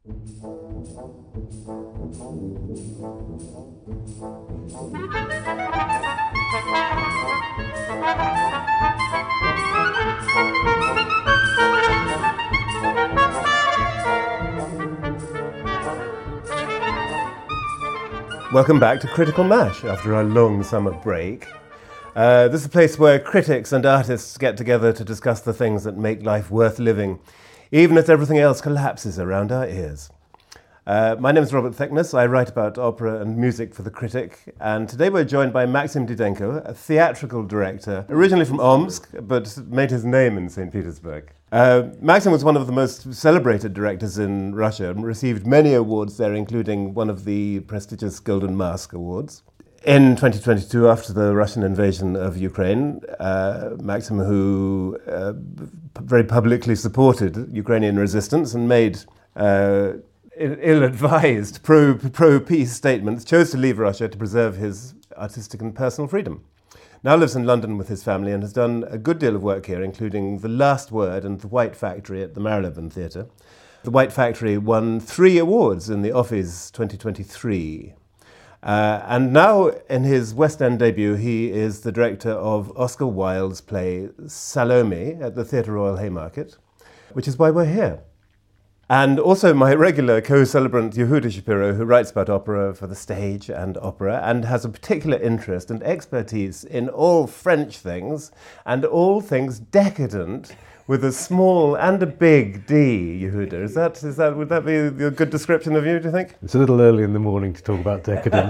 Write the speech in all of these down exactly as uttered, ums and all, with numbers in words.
Welcome back to Critical Mash after our long summer break. Uh, this is a place where critics and artists get together to discuss the things that make life worth living, even as everything else collapses around our ears. Uh, my name is Robert Thickness. I write about opera and music for The Critic, and today we're joined by Maxim Didenko, a theatrical director, originally from Omsk, but made his name in Saint Petersburg. Uh, Maxim was one of the most celebrated directors in Russia and received many awards there, including one of the prestigious Golden Mask Awards. In twenty twenty-two, after the Russian invasion of Ukraine, uh, Maxim, who uh, very publicly supported Ukrainian resistance and made uh, ill-advised pro, pro-peace statements, chose to leave Russia to preserve his artistic and personal freedom. Now lives in London with his family and has done a good deal of work here, including The Last Word and The White Factory at the Marylebone Theatre. The White Factory won three awards in the Offies twenty twenty-three. Uh, and now, in his West End debut, he is the director of Oscar Wilde's play Salome at the Theatre Royal Haymarket, which is why we're here. And also my regular co-celebrant Yehuda Shapiro, who writes about opera for the stage and opera and has a particular interest and expertise in all French things and all things decadent with a small and a big D, Yehuda. Is that, is that, would that be a good description of you, do you think? It's a little early in the morning to talk about decadence.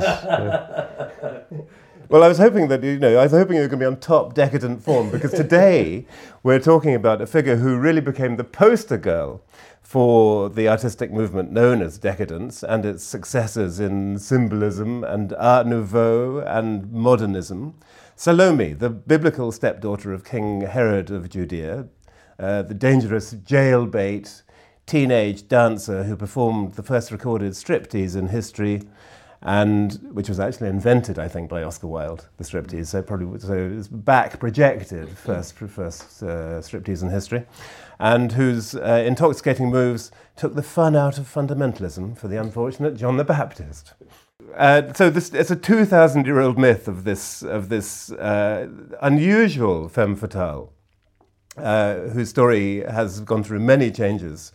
yeah. Well, I was hoping that, you know, I was hoping you were going to be on top decadent form, because today we're talking about a figure who really became the poster girl for the artistic movement known as decadence and its successors in symbolism and Art Nouveau and modernism. Salome, the biblical stepdaughter of King Herod of Judea, uh, the dangerous jailbait teenage dancer who performed the first recorded striptease in history, and which was actually invented, I think, by Oscar Wilde, the striptease. So probably so it's back projected first first uh, striptease in history, and whose uh, intoxicating moves took the fun out of fundamentalism for the unfortunate John the Baptist. Uh, so this it's a two thousand year old myth of this of this uh, unusual femme fatale, uh, whose story has gone through many changes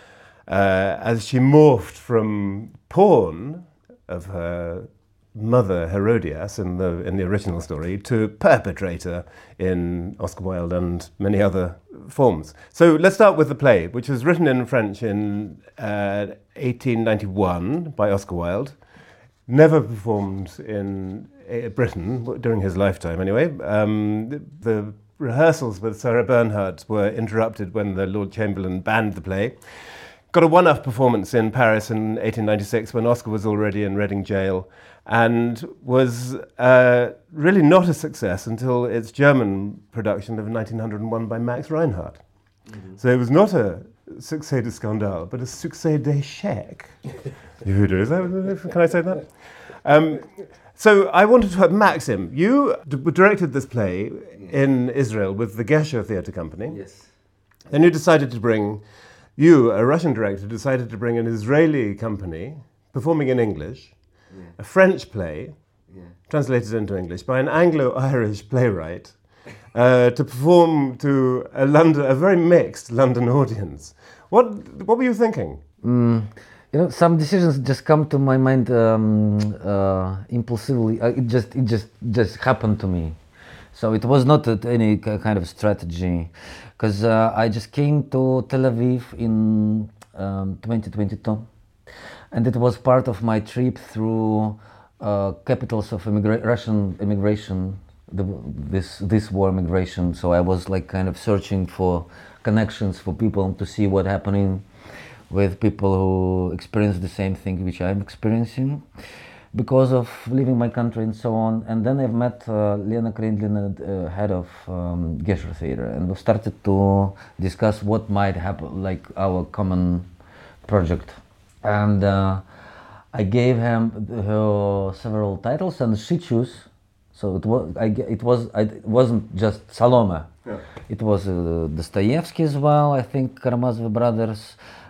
uh, as she morphed from pawn of her mother Herodias in the in the original story to perpetrator in Oscar Wilde and many other forms. So let's start with the play, which was written in French in uh, eighteen ninety-one by Oscar Wilde, never performed in uh, Britain during his lifetime anyway. Um, the, the rehearsals with Sarah Bernhardt were interrupted when the Lord Chamberlain banned the play. Got a one-off performance in Paris in eighteen ninety-six when Oscar was already in Reading Jail, and was uh, really not a success until its German production of nineteen oh one by Max Reinhardt. Mm-hmm. So it was not a succès de scandale, but a succès d'échec. Yehuda, is that, can I say that? Um, so I wanted to have Maxim. You d- directed this play in Israel with the Gesher Theatre Company. Yes. Then you decided to bring You, a Russian director, decided to bring an Israeli company performing in English, yeah. a French play, yeah. translated into English by an Anglo-Irish playwright, uh, to perform to a London, a very mixed London audience. What what were you thinking? Mm, you know, some decisions just come to my mind um, uh, impulsively. Uh, it just it just just happened to me. So it was not any kind of strategy, because uh, I just came to Tel Aviv in um, twenty twenty-two, and it was part of my trip through uh, capitals of immigra- Russian immigration, the, this this war migration. So I was like kind of searching for connections for people to see what's happening with people who experience the same thing which I'm experiencing, because of leaving my country and so on. And then I've met uh, Lena Krindlina, uh, head of um, Gesher Theatre, and we started to discuss what might happen, like our common project. And uh, I gave him her several titles, and she chose. So it was. I, it was. I, it wasn't just Salome. Yeah. It was uh, Dostoevsky as well. I think Karamazov brothers.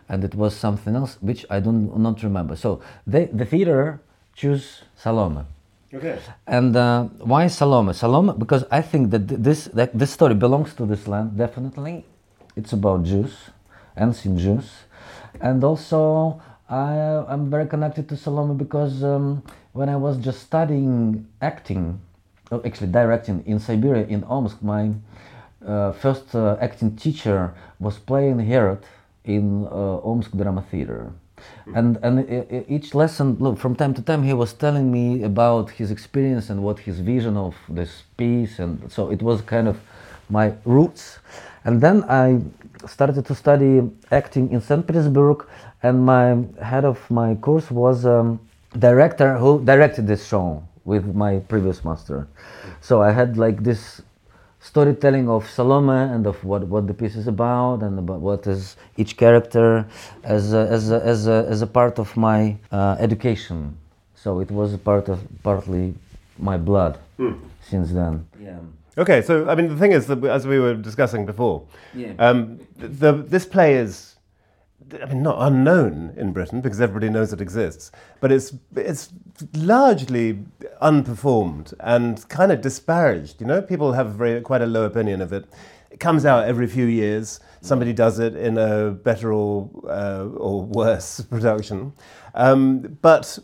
and it was something else which I do not remember. So they, the theater choose Salome. Okay. And uh, why Salome? Salome, because I think that th- this that this story belongs to this land, definitely. It's about Jews, ancient Jews. And also, I, I'm very connected to Salome because um, when I was just studying acting, oh, actually directing in Siberia, in Omsk, my uh, first uh, acting teacher was playing Herod in uh, Omsk Drama Theater. And and i- i- each lesson, look, from time to time, he was telling me about his experience and what his vision of this piece, and so it was kind of my roots. And then I started to study acting in Saint Petersburg, and my head of my course was um, director who directed this show with my previous master. So I had like this storytelling of Salome and of what, what the piece is about and about what is each character as a, as a, as a, as a part of my uh, education. So it was a part of partly my blood since then. Yeah. Okay, so I mean, the thing is that as we were discussing before, Yeah. um, the, this play is, I mean, not unknown in Britain because everybody knows it exists, but it's it's largely unperformed and kind of disparaged. You know, people have very quite a low opinion of it. It comes out every few years. Somebody does it in a better or uh, or worse production, um, but.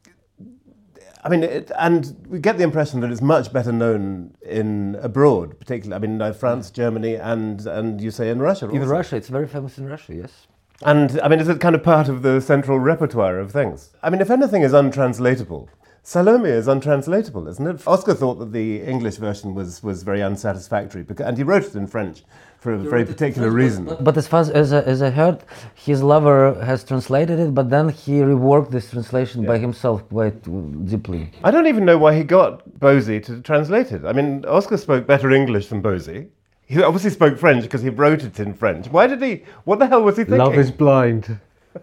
I mean, it, and we get the impression that it's much better known in abroad, particularly. I mean, uh, France, Germany, and and you say in Russia. In also. Russia, it's very famous in Russia, yes. And I mean, is it kind of part of the central repertoire of things? I mean, if anything is untranslatable, Salome is untranslatable, isn't it? Oscar thought that the English version was was very unsatisfactory, because, and he wrote it in French for a very particular reason. But as far as, as, I, as I heard, his lover has translated it, but then he reworked this translation by himself quite uh, deeply. I don't even know why he got Bosie to translate it. I mean, Oscar spoke better English than Bosie. He obviously spoke French because he wrote it in French. Why did he? What the hell was he thinking? Love is blind.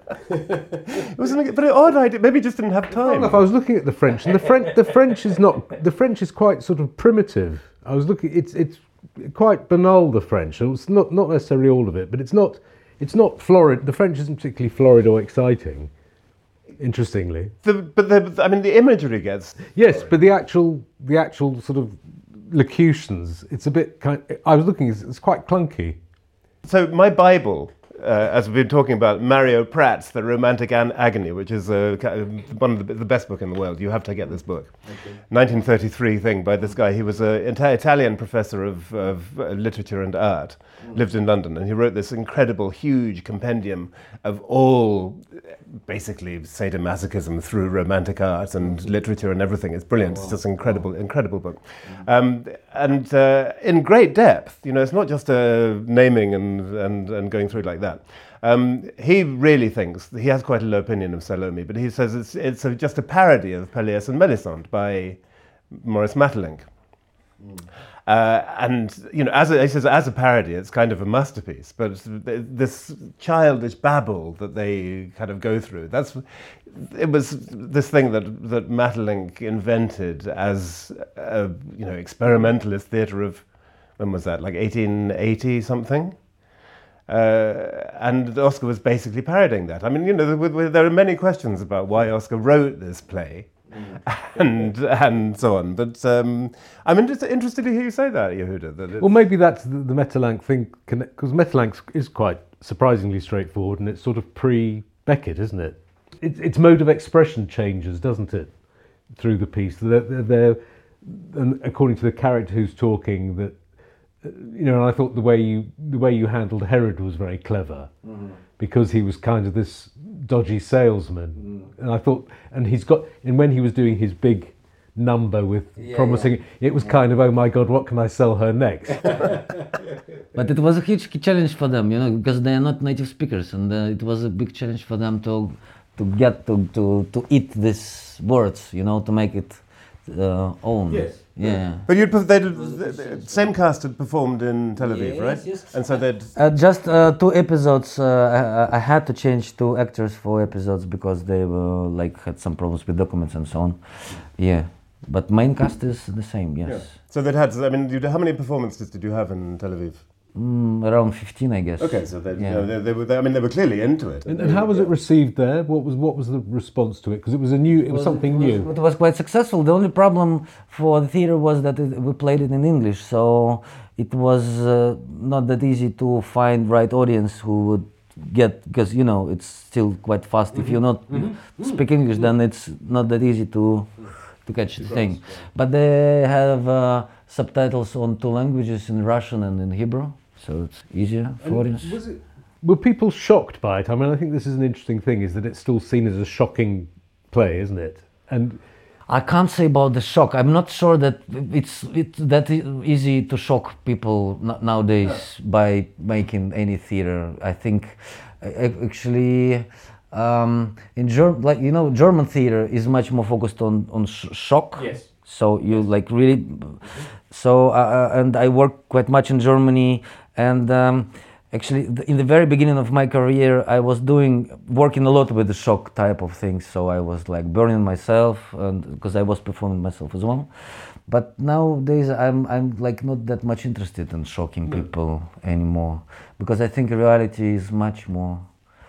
It was an, but an odd idea. Maybe he just didn't have I time. I was looking at the French, and the French, the French is not. The French is quite sort of primitive. I was looking. It's it's quite banal. The French. It's not not necessarily all of it, but it's not. It's not florid. The French isn't particularly florid or exciting. Interestingly, The, but the, I mean, the imagery gets. yes, but the actual the actual sort of locutions. It's a bit kind. I was looking. It's, it's quite clunky. So my Bible, uh, as we've been talking about, Mario Pratt's The Romantic An- Agony, which is uh, ki- one of the, the best book in the world. You have to get this book. Okay. nineteen thirty-three thing by this guy. He was an Ita- Italian professor of, of uh, literature and art, mm. lived in London, and he wrote this incredible, huge compendium of all, basically, sadomasochism through romantic art and literature and everything. It's brilliant. Oh, wow. It's just an incredible, wow. incredible book. Mm. Um, and uh, in great depth, you know, it's not just a naming and, and, and going through like that. Um, he really thinks, he has quite a low opinion of Salome, but he says it's, it's a, just a parody of Pelléas and Mélisande by Maurice Maeterlinck. Mm. Uh, and, you know, as a, he says, as a parody, it's kind of a masterpiece, but th- this childish babble that they kind of go through, that's, it was this thing that, that Maeterlinck invented as a, you know, experimentalist theatre of, when was that, like eighteen eighty something? Uh, and Oscar was basically parodying that. I mean, you know, there, there are many questions about why Oscar wrote this play, mm. and and so on. But um, I'm inter- interested to hear you say that, Yehuda. That well, maybe that's the, the Maeterlinck thing, because Maeterlinck is quite surprisingly straightforward, and it's sort of pre-Beckett, isn't it? It? Its mode of expression changes, doesn't it, through the piece? They're, they're, they're, and according to the character who's talking, that you know, and I thought the way you the way you handled Herod was very clever, mm. because he was kind of this dodgy salesman, mm. and I thought, and he's got, and when he was doing his big number with yeah, promising, yeah. it was yeah. kind of, oh my God, what can I sell her next? But it was a huge challenge for them, you know, because they are not native speakers, and uh, it was a big challenge for them to to get to to to eat these words, you know, to make it uh, own. Yes. Yeah. But you'd they did the, the same cast had performed in Tel Aviv, yes, right? Yes. And so they'd uh, just uh, two episodes. Uh, I, I had to change two actors for episodes because they were like had some problems with documents and so on. Yeah. But main cast is the same. Yes. Yeah. So they'd had. I mean, you, how many performances did you have in Tel Aviv? mm, around fifteen, I guess. Okay, so they, Yeah. you know, they, they were. They, I mean, they were clearly into it. And, and how was it received there? What was what was the response to it? Because it was a new, it was something new. It was quite successful. The only problem for the theater was that it, we played it in English, so it was uh, not that easy to find right audience who would get, because you know it's still quite fast. Mm-hmm. If you not mm-hmm. speak English, then it's not that easy to to catch the thing. But they have uh, subtitles on two languages, in Russian and in Hebrew, so it's easier for And audience. was it, were people shocked by it? I mean, I think this is an interesting thing, is that it's still seen as a shocking play, isn't it? And I can't say about the shock. I'm not sure that it's it's that e- easy to shock people n- nowadays by making any theater. I think uh, actually um, in Germ- like you know German theater is much more focused on on sh- shock. Yes. So you like really. So uh, and I worked quite much in Germany, and um, actually th- in the very beginning of my career, I was doing working a lot with the shock type of things. So I was like burning myself, and because I was performing myself as well. But nowadays, I'm I'm like not that much interested in shocking people anymore, because I think reality is much more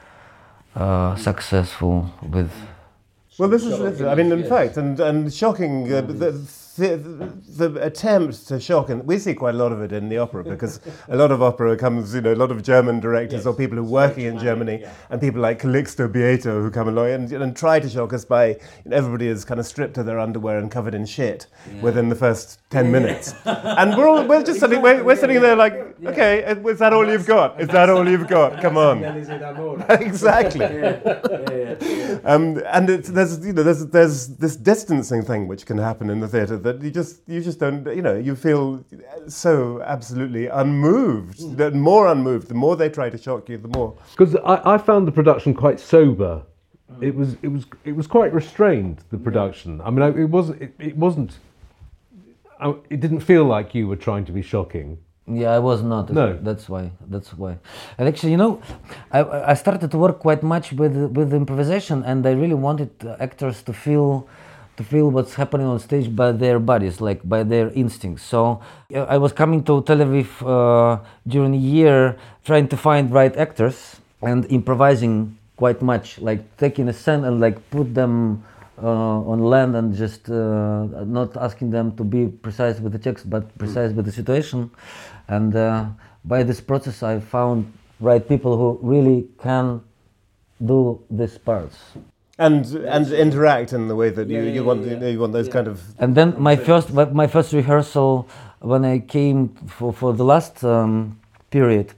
uh, successful with. Well, this is, this is- I mean, in fact, and and shocking, uh, the, the, the attempt to shock, and we see quite a lot of it in the opera, because a lot of opera comes, you know, a lot of German directors or people who are working in Germany, and people like Calixto Bieto who come along and, and try to shock us by, you know, everybody is kind of stripped to their underwear and covered in shit within the first ten minutes. And we're all, we're just sitting, we're, we're sitting there like, okay, is that all you've got? Is that all you've got? Come on. Exactly. Um, and it's, there's, you know, there's, there's this distancing thing which can happen in the theatre that you just, you just don't, you know, you feel so absolutely unmoved, that more unmoved. The more they try to shock you, the more. because I, I found the production quite sober. It was it was it was quite restrained, the production. I mean, I, it wasn't it, it wasn't. I, it didn't feel like you were trying to be shocking. Yeah, I was not. No. That's why. That's why. And actually, you know, I I started to work quite much with with improvisation, and I really wanted actors to feel to feel what's happening on stage by their bodies, like by their instincts. So uh, I was coming to Tel Aviv uh, during a year, trying to find right actors and improvising quite much, like taking a scene and like put them uh, on land and just uh, not asking them to be precise with the text, but precise with the situation. And uh, by this process, I found right people who really can do these parts. And and interact in the way that you, you want, you, know, you want those kind of. And then my first my first rehearsal when I came for, for the last um, period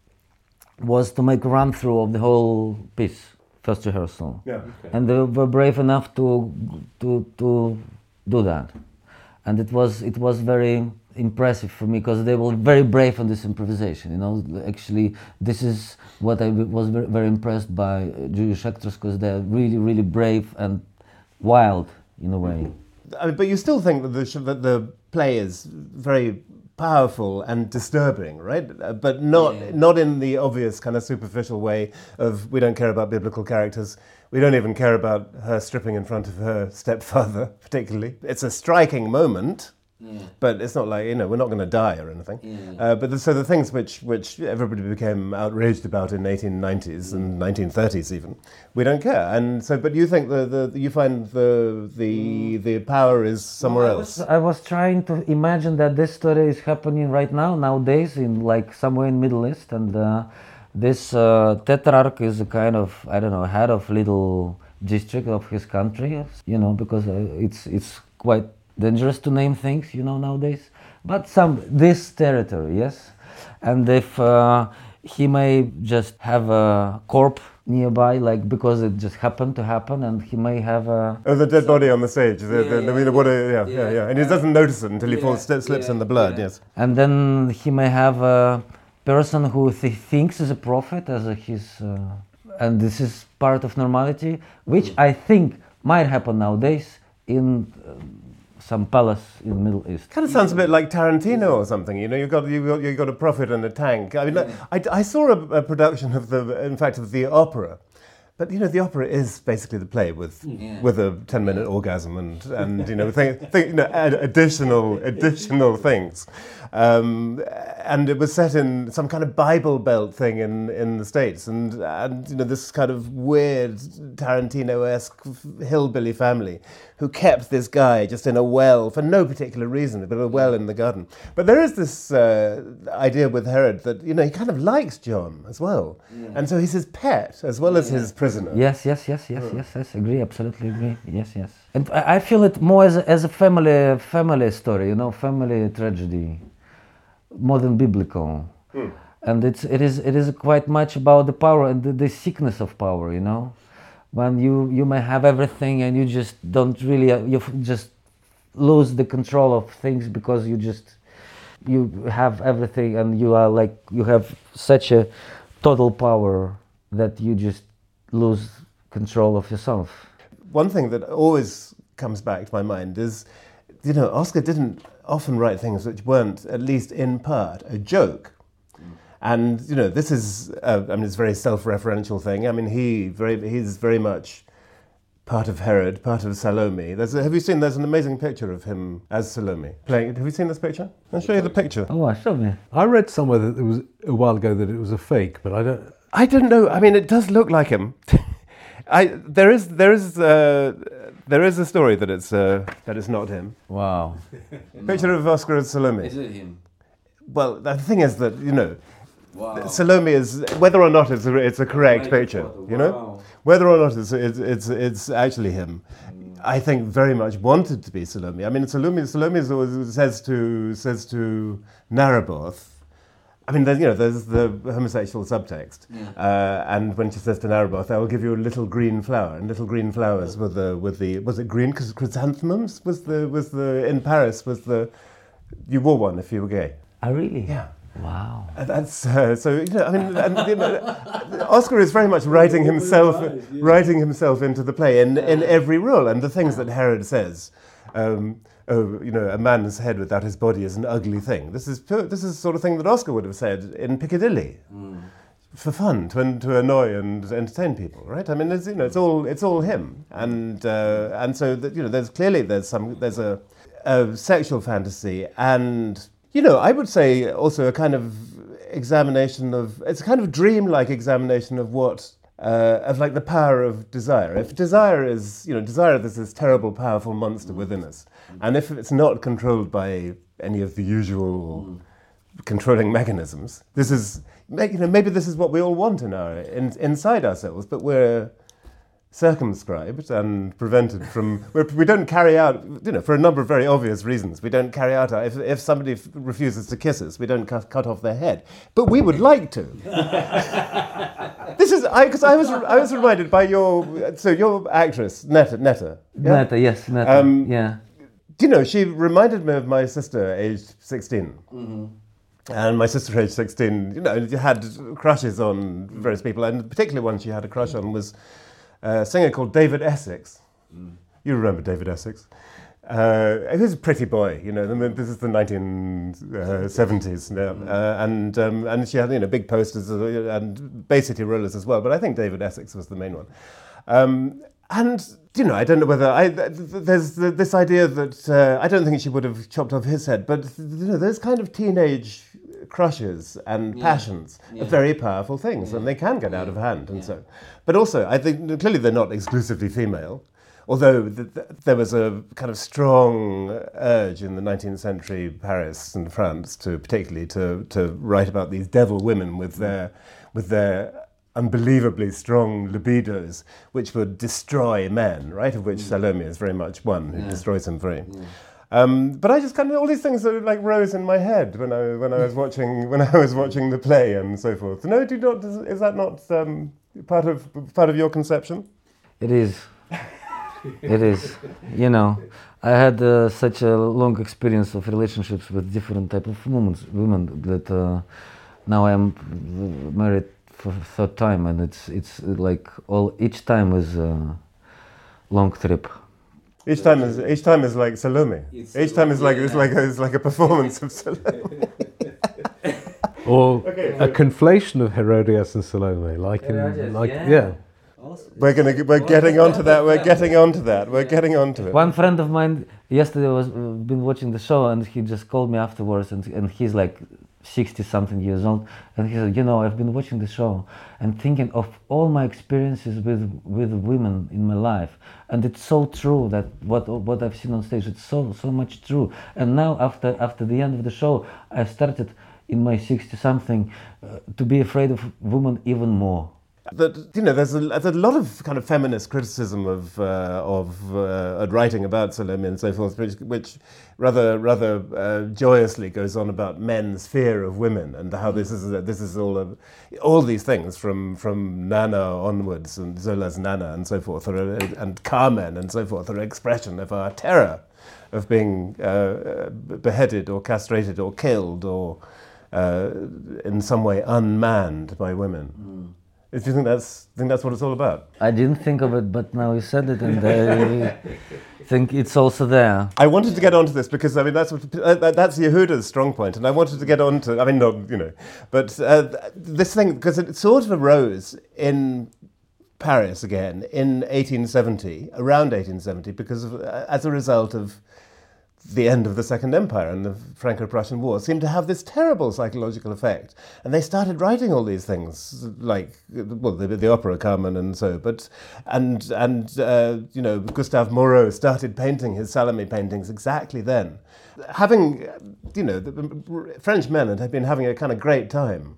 was to make a run through of the whole piece, first rehearsal. Yeah. And they were brave enough to to to do that, and it was it was very impressive for me, because they were very brave on this improvisation. You know, actually, this is what I was very, very impressed by Jewish actors, because they're really really brave and wild in a way. I mean, but you still think that the sh- that the play is very powerful and disturbing, right? Uh, but not Yeah. not in the obvious kind of superficial way of we don't care about biblical characters. We don't even care about her stripping in front of her stepfather, particularly. It's a striking moment. Yeah. But it's not like, you know, we're not going to die or anything. Yeah. Uh, but the, so the things which, which everybody became outraged about in eighteen nineties and nineteen thirties even, we don't care. And so, but you think the, the you find the the the power is somewhere else. I was trying to imagine that this story is happening right now, nowadays, in like somewhere in Middle East, and uh, this uh, tetrarch is a kind of, I don't know, head of little district of his country, you know, because uh, it's it's quite dangerous to name things, you know, nowadays. But some this territory, yes, and if uh, he may just have a corpse nearby, like because it just happened to happen, and he may have a. Oh, the dead body on the stage. The, Yeah, the, yeah, I mean, what a, yeah, yeah, yeah, yeah. yeah. And he doesn't notice it until he Yeah, falls, slips yeah, in the blood. yeah. Yes. And then he may have a person who he thinks is a prophet as a his, uh, and this is part of normality, which I think might happen nowadays in uh, some palace in the Middle East. Kind of sounds a bit like Tarantino or something. You know, you got you got you got a prophet and a tank. I mean, I, I saw a, a production of the, in fact, of the opera, But you know, the opera is basically the play with Yeah. with a ten-minute orgasm and and you know, th- th- you know, add additional additional things. Um, and it was set in some kind of Bible Belt thing in, in the States, and and you know, this kind of weird Tarantino-esque hillbilly family who kept this guy just in a well for no particular reason, but a well in the garden. But there is this uh, idea with Herod that you know he kind of likes John as well, Yeah. and so he's his pet as well as Yeah. his prisoner. Yes, yes, yes, yes, yes, yes. Agree, absolutely agree. Yes, yes. And I I feel it more as a, as a family family story, you know, family tragedy, more than biblical. Hmm. And it's it is it is quite much about the power and the, the sickness of power, you know, when you you may have everything and you just don't really uh, you f- just lose the control of things because you just you have everything and you are like you have such a total power that you just lose control of yourself. One thing that always comes back to my mind is, you know, Oscar didn't often write things which weren't, at least in part, a joke. And, you know, this is, uh, I mean, it's a very self-referential thing. I mean, he very, he's very much part of Herod, part of Salome. There's a, have you seen, there's an amazing picture of him as Salome playing. Have you seen this picture? I'll show you the picture. Oh, show me. I read somewhere that it was a while ago that it was a fake, but I don't. I don't know. I mean, it does look like him. I there is there is uh, there is a story that it's uh, that it's not him. Wow. Picture of Oscar as Salome. it him? Well, the thing is that you know, Wow. Salome is whether or not it's a, it's a correct picture. You know, whether or not it's it's it's, it's actually him. I think very much wanted to be Salome. I mean, Salome Salome is always says to says to Naraboth. I mean, there's, you know, there's the homosexual subtext, Yeah. uh, and when she says to Naraboth, "I will give you a little green flower," and little green flowers with the with the was it green because chrysanthemums was the was the in Paris was the you wore one if you were gay. Oh, really? Yeah. Wow. And that's uh, so. You know, I mean, and, you know, Oscar is very much writing himself, writing himself into the play in, in every role, and the things that Herod says. Um, oh, you know, a man's head without his body is an ugly thing. This is pure, this is the sort of thing that Oscar would have said in Piccadilly, mm. for fun, to to annoy and entertain people, right? I mean, it's, you know, it's all it's all him, and uh, and so that, you know, there's clearly there's some there's a, a sexual fantasy and. You know, I would say also a kind of examination of, it's a kind of dreamlike examination of what, uh, of like the power of desire. If desire is, you know, desire is this terrible, powerful monster within us. And if it's not controlled by any of the usual controlling mechanisms, this is, you know, maybe this is what we all want in our, in, inside ourselves, but we're circumscribed and prevented from, we're, we don't carry out, you know, for a number of very obvious reasons, we don't carry out, our, if, if somebody f- refuses to kiss us, we don't cut, cut off their head. But we would like to. This is, I because I was I was reminded by your, so your actress, Netta, Netta. Yeah? Netta, yes, Netta, Um, yeah. You know, she reminded me of my sister, aged sixteen. Mm-hmm. And my sister, aged sixteen, you know, had crushes on various people, and particularly one she had a crush on was a singer called David Essex. Mm. You remember David Essex? Uh, he was a pretty boy, you know. This is the nineteen seventies now, mm. uh, and um, and she had, you know, big posters and Bay City Rollers as well. But I think David Essex was the main one. Um, and you know, I don't know whether I. There's this idea that uh, I don't think she would have chopped off his head, but you know, those kind of teenage crushes and yeah. passions yeah. are very powerful things, yeah. and they can get yeah. out of hand, and yeah. so. But also, I think clearly they're not exclusively female. Although th- th- there was a kind of strong urge in the nineteenth century Paris and France to particularly to, to write about these devil women with their with their unbelievably strong libidos, which would destroy men, right? Of which mm. Salome is very much one who yeah. destroys them very. Yeah. Um, but I just kind of all these things sort of like rose in my head when I when I was watching when I was watching the play and so forth. No, do not. Is that not um, part of part of your conception? It is. It is, you know, I had uh, such a long experience of relationships with different type of women, women that uh, now I am married for third time, and it's it's like all each time is a long trip. Each time is each time is like Salome. It's each time is like yeah. it's like a, it's like a performance of Salome. Or okay, a conflation of Herodias and Salome, like in Herodias, like yeah. yeah. We're gonna we're getting onto that. We're getting onto that. We're getting onto it. One friend of mine yesterday was uh, been watching the show, and he just called me afterwards, and and he's like sixty something years old, and he said, you know, I've been watching the show and thinking of all my experiences with with women in my life, and it's so true that what what I've seen on stage, it's so so much true. And now after after the end of the show, I started in my sixty something uh, to be afraid of women even more. That, you know, there's a, there's a lot of kind of feminist criticism of uh, of uh, writing about Salome and so forth, which, which rather rather uh, joyously goes on about men's fear of women and how this is this is all of, all these things from from Nana onwards and Zola's Nana and so forth, are, and Carmen and so forth, are an expression of our terror of being uh, beheaded or castrated or killed or uh, in some way unmanned by women. Mm. Do you think that's think that's what it's all about? I didn't think of it, but now you said it, and I think it's also there. I wanted to get onto this because I mean that's what, uh, that's Yehuda's strong point, and I wanted to get onto. I mean, not you know, but uh, this thing because it sort of arose in Paris again in eighteen seventy, around eighteen seventy, because of, uh, as a result of the end of the Second Empire and the Franco-Prussian War seemed to have this terrible psychological effect. And they started writing all these things, like, well, the, the opera Carmen and so, but, and, and uh, you know, Gustave Moreau started painting his Salome paintings exactly then. Having, you know, the French men had been having a kind of great time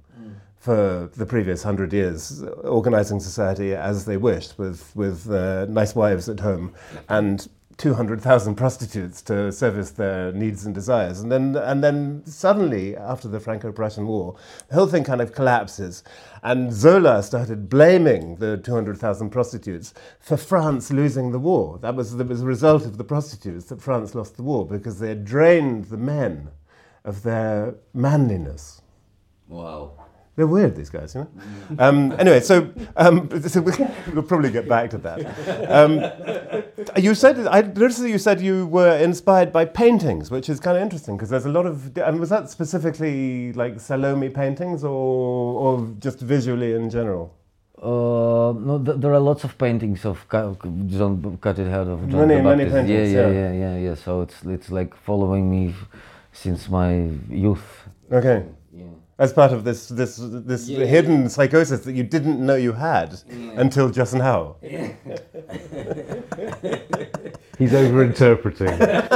for the previous hundred years, organising society as they wished, with, with uh, nice wives at home and two hundred thousand prostitutes to service their needs and desires. And then and then suddenly, after the Franco-Prussian War, the whole thing kind of collapses. And Zola started blaming the two hundred thousand prostitutes for France losing the war. That was, that was a result of the prostitutes that France lost the war, because they had drained the men of their manliness. Wow. They're weird, these guys, you know? Um, anyway, so, um, so we'll probably get back to that. Um, you said, I noticed that you said you were inspired by paintings, which is kind of interesting, because there's a lot of, and was that specifically like Salome paintings, or, or just visually in general? Uh, no, th- there are lots of paintings of Ca- John Cut It Head of John many, the many Baptist. paintings, yeah, yeah, yeah. yeah, yeah, yeah. So it's it's like following me f- since my youth. Okay. Yeah. As part of this this this Yeah, hidden yeah. psychosis that you didn't know you had Yeah. until just now. He's over-interpreting.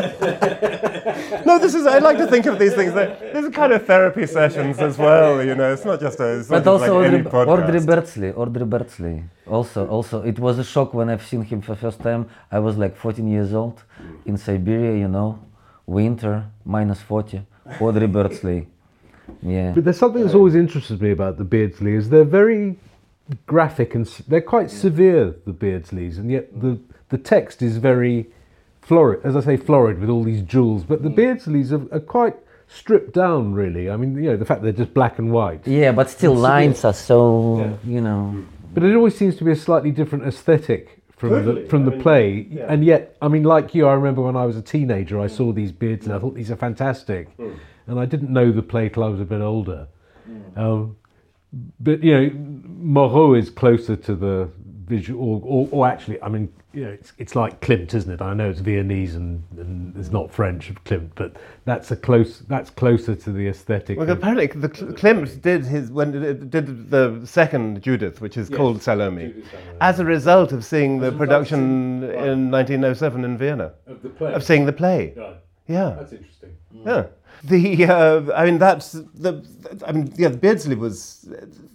No, this is. I like to think of these things. That these are kind of therapy sessions as well. You know, it's not just a. It's not But just also like Audrey, any podcast. Audrey Beardsley, Audrey Beardsley. Also, also, it was a shock when I've seen him for the first time. I was like fourteen years old in Siberia, you know, winter, minus forty. Audrey Beardsley. Yeah. But there's something that's always interested me about the Beardsley, is they're very graphic and s- they're quite severe, the Beardsleys, and yet the, the text is very florid, as I say, florid with all these jewels. But the Beardsleys are, are quite stripped down, really. I mean, you know, the fact they're just black and white. Yeah, but still lines are so, Yeah. you know. But it always seems to be a slightly different aesthetic from Totally. the from I the mean, play. yeah. And yet, I mean, like you, I remember when I was a teenager, I saw these Beardsley, and I thought these are fantastic. And I didn't know the play till I was a bit older. Um, but, you know, Moreau is closer to the visual, or, or, or actually, I mean, you know, it's, it's like Klimt, isn't it? I know it's Viennese and, and it's not French of Klimt, but that's a close, that's closer to the aesthetic. Well, of- apparently, the Klimt did his when it did the second Judith, which is called Salome, as a result of seeing the production in nineteen oh seven in Vienna, of the play. of seeing the play. Right. Yeah, That's interesting. yeah. The uh, I mean that's the I mean yeah, Beardsley was.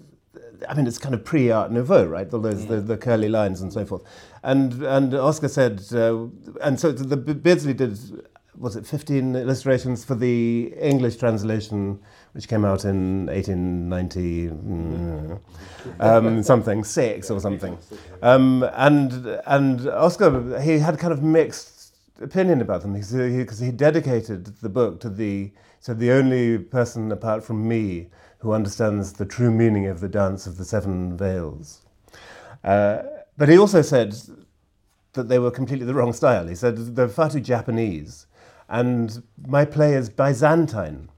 I mean, it's kind of pre-Art Nouveau, right? All those, the, the curly lines and so forth. And and Oscar said, uh, and so the Beardsley did, was it fifteen illustrations for the English translation, which came out in eighteen ninety, mm, um, something, six or something. Um, and and Oscar, he had kind of mixed opinion about them, because he, because he dedicated the book to the, so the only person apart from me who understands the true meaning of the dance of the seven veils. Uh, but he also said that they were completely the wrong style. He said they're far too Japanese, and my play is Byzantine,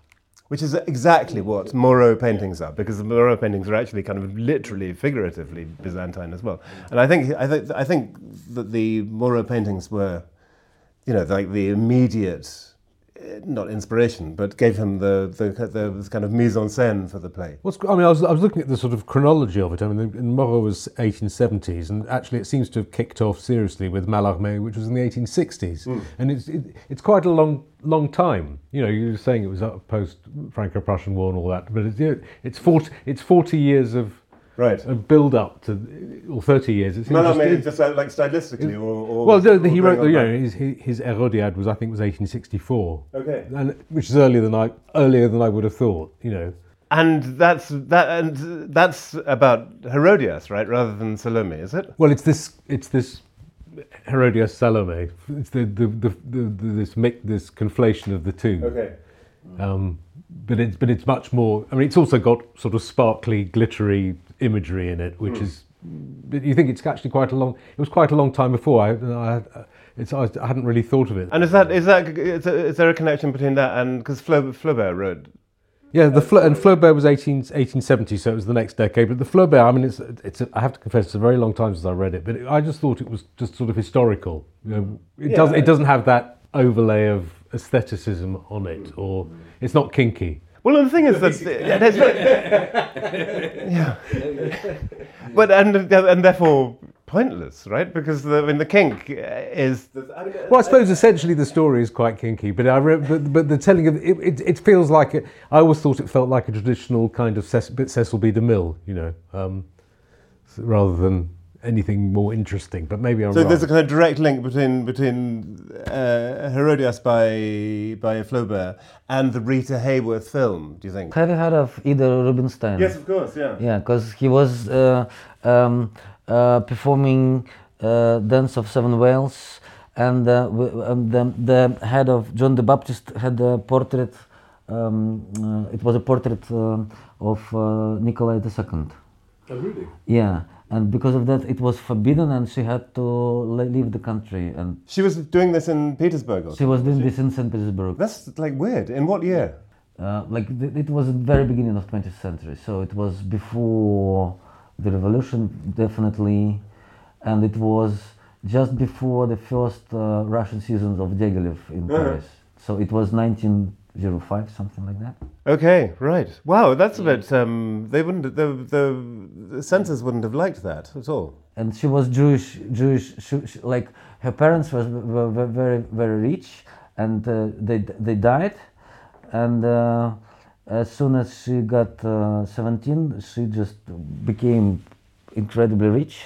which is exactly what Moreau paintings are, because the Moreau paintings are actually kind of literally, figuratively Byzantine as well. And I think I think I think that the Moreau paintings were, you know, like the immediate, not inspiration, but gave him the the, the kind of mise en scène for the play. What's, I mean, I was, I was looking at the sort of chronology of it. I mean, the, Moreau was eighteen seventies, and actually it seems to have kicked off seriously with Mallarmé, which was in the eighteen sixties. Mm. And it's it, it's quite a long long time. You know, you were saying it was up post Franco-Prussian War and all that, but it's you know, it's forty it's forty years of right a build up to, or thirty years. It's Mallarmé just like, like stylistically, or, or well, the, the, he wrote. You know, his his Hérodiade was, I think, was eighteen sixty-four. Okay, and which is earlier than I earlier than I would have thought. You know, and that's that, and that's about Herodias, right, rather than Salome, is it? Well, it's this, it's this Herodias Salome. It's the the, the, the, the this mi- this conflation of the two. Okay. Um, but it's but it's much more. I mean, it's also got sort of sparkly, glittery imagery in it, which mm. is. But you think it's actually quite a long. It was quite a long time before. I, I, it's, I hadn't really thought of it. And is that is that is, is there a connection between that and because Flaubert, Flaubert wrote? Yeah, the Fla- and Flaubert was eighteen seventy, so it was the next decade. But the Flaubert, I mean, it's it's. A, I have to confess, it's a very long time since I read it. But it, I just thought it was just sort of historical. You know, it yeah. doesn't. It doesn't have that overlay of aestheticism on it, or it's not kinky. Well, the thing is that it's not, yeah, but and and therefore pointless, right? Because the, I mean, the kink is. I mean, well, I suppose essentially the story is quite kinky, but I re- but, but the telling of it, it, it feels like it, I always thought it felt like a traditional kind of Cecil, Cecil B. DeMille, you know, um, rather than anything more interesting. But maybe I'm so wrong. There's a kind of direct link between between uh, Herodias by by Flaubert and the Rita Hayworth film. Do you think? Have you heard of Ida Rubinstein? Yes, of course. Yeah. Yeah, because he was uh, um, uh, performing uh, Dance of Seven Whales, and, uh, w- and the, the head of John the Baptist had a portrait. Um, uh, it was a portrait uh, of uh, Nikolai the Second. Oh, really? Yeah. And because of that, it was forbidden, and she had to leave the country. And she was doing this in Petersburg. Or she was doing this in Saint Petersburg. That's like weird. In what year? Uh, like th- it was the very beginning of twentieth century, so it was before the revolution, definitely, and it was just before the first uh, Russian seasons of Diaghilev in uh-huh. Paris. So it was nineteen oh five, something like that. Okay, right. Wow, that's a bit. Um, they wouldn't. The, the the censors wouldn't have liked that at all. And she was Jewish. Jewish. She, she, like her parents was, were, were very very rich, and uh, they they died. And uh, as soon as she got uh, seventeen, she just became incredibly rich,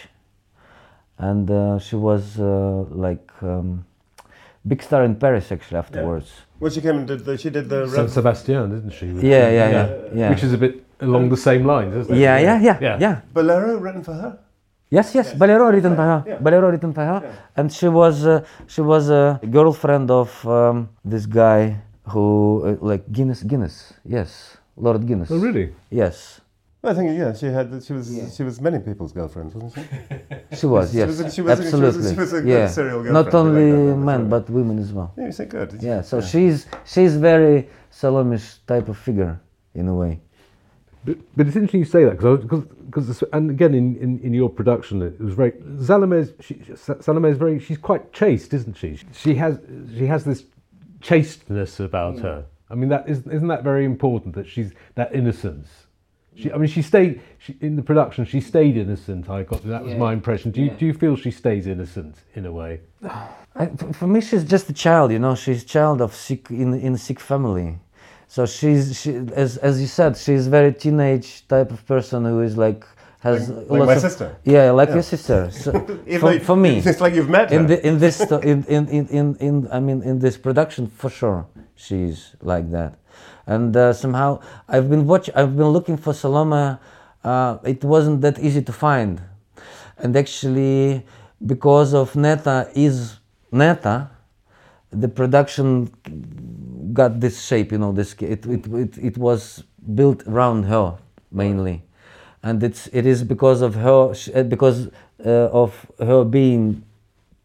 and uh, she was uh, like. Um, Big star in Paris, actually, afterwards. Yeah. Well, she came and did the, she did the... Saint Sebastian, didn't she? Yeah, yeah, yeah, yeah. Which is a bit along the same lines, isn't it? Yeah, yeah, yeah, yeah. yeah. Bolero written for her? Yes, yes, yes. Bolero written by her. Yeah. Bolero written by her. Yeah. And she was uh, she was a girlfriend of um, this guy who, uh, like, Guinness, Guinness, yes, Lord Guinness. Oh, really? Yes. I think yeah, she had she was yeah. she was many people's girlfriend, wasn't she? She was, yes, she was, she was, absolutely. She was, she was a good yeah. serial girlfriend. Not only like men right. but women as well. Yeah, you say good. Yeah, so yeah. she's she's very Salomish type of figure in a way. But, but it's interesting you say that because because and again in, in, in your production it was very Salome's she, Salome is very she's quite chaste, isn't she? She has she has this chasteness about yeah. her. I mean that isn't isn't that very important that she's that innocence. She, I mean, she stayed she, in the production. She stayed innocent. I got that was yeah. my impression. Do you yeah. do you feel she stays innocent in a way? I, for me, she's just a child. You know, she's a child of sick in in a sick family. So she's she as as you said, she's very teenage type of person who is like has like, like my of, sister. Yeah, like yeah. your sister. So for, like, for me, it's like you've met her. In the, in this in, in in in in I mean in this production for sure she's like that. And uh, somehow I've been watch. I've been looking for Salome. Uh, it wasn't that easy to find, and actually, because of Neta is Neta, the production got this shape. You know, this it it it, it was built around her mainly, and it's it is because of her because uh, of her being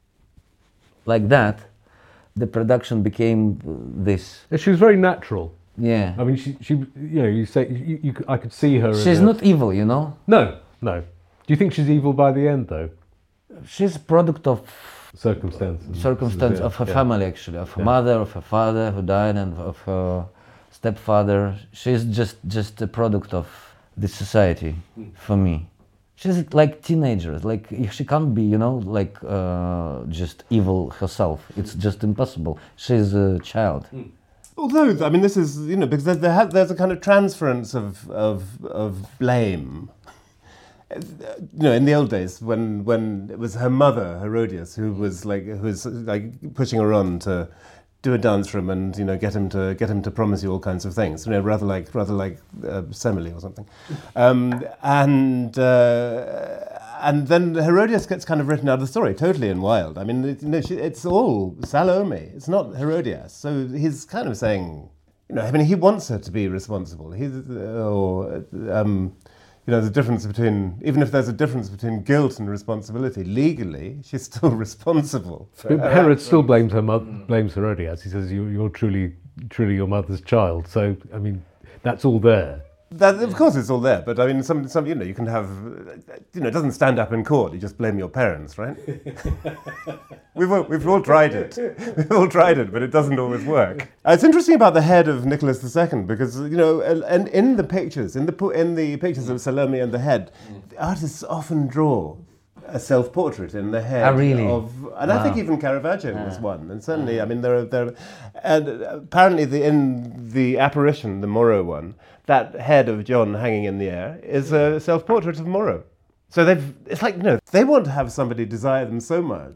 like that, the production became this. She was very natural. Yeah. I mean, she, she you know, you say you, you, I could see her. She's as a, not evil, you know. No, no. Do you think she's evil by the end, though? She's a product of Circumstances. circumstance Yeah, of her yeah. family, actually, of her Yeah. mother, of her father who died, and of her stepfather. She's just just a product of this society, for me. She's like teenagers. Like she can't be, you know, like uh, just evil herself. It's just impossible. She's a child. Although, I mean, this is, you know, because there, there ha- there's a kind of transference of, of, of blame. You know, in the old days, when, when it was her mother, Herodias, who was like, who was like pushing her on to do a dance for him and, you know, get him to get him to promise you all kinds of things. You know, rather like rather like uh, Semele or something. Um, and uh, and then Herodias gets kind of written out of the story, totally in Wilde. I mean, it, you know, she, it's all Salome. It's not Herodias. So he's kind of saying, you know, I mean, he wants her to be responsible. He's or um, you know, the difference between, even if there's a difference between guilt and responsibility, legally, she's still responsible. For But Herod still blames her mother, blames Herodias. He says, you, "You're truly, truly your mother's child." So, I mean, that's all there. That, of course, it's all there, but I mean, some, some, you know, you can have, you know, it doesn't stand up in court. You just blame your parents, right? we've all, we've all tried it. We've all tried it, but it doesn't always work. Uh, it's interesting about the head of Nicholas the Second because, you know, and, and in the pictures, in the po- in the pictures of Salome and the head, the artists often draw a self-portrait in the head Ah, really? of, and I think Wow. even Caravaggio was one, and certainly, I mean, there are there, are, and apparently the in the apparition, the Moreau one, that head of John hanging in the air is a self-portrait of Moreau. So they've, it's like, you know, they want to have somebody desire them so much.